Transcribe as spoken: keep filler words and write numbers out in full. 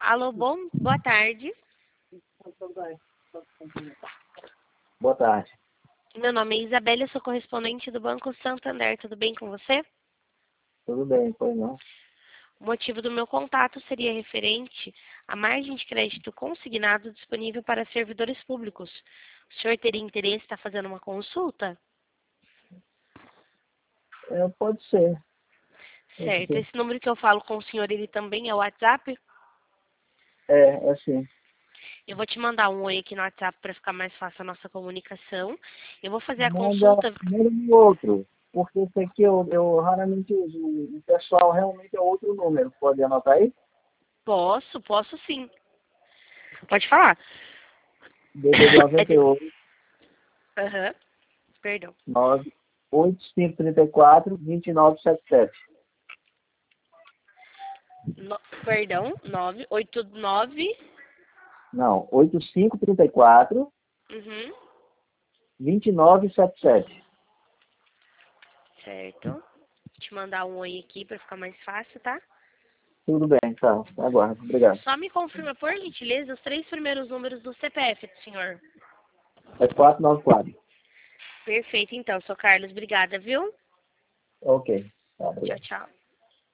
Alô, bom, boa tarde. Boa tarde. Meu nome é Isabela, eu sou correspondente do Banco Santander. Tudo bem com você? Tudo bem, pois não? O motivo do meu contato seria referente à margem de crédito consignado disponível para servidores públicos. O senhor teria interesse em estar fazendo uma consulta? É, pode ser. Pode Certo. ser. Esse número que eu falo com o senhor, ele também é o WhatsApp? É, é sim. Eu vou te mandar um oi aqui no WhatsApp para ficar mais fácil a nossa comunicação. Eu vou fazer a Manda, consulta. manda no outro, porque esse aqui eu, eu raramente uso. O pessoal realmente é outro número. Pode anotar aí? Posso, posso sim. Pode falar. D D D É noventa e de... oito, Aham. Perdão. nove, oito cinco três quatro, dois nove sete sete. No... Perdão. nove oito nove. Não, oito cinco três quatro, Uhum. dois nove sete sete. Certo. Vou te mandar um oi aqui para ficar mais fácil, tá? Tudo bem, tá. Aguardo. Obrigado. Só me confirma, por gentileza, os três primeiros números do C P F do senhor. É quatro nove quatro. Perfeito, então, sou Carlos. Obrigada, viu? Ok. Tá, Tchau, obrigado. tchau.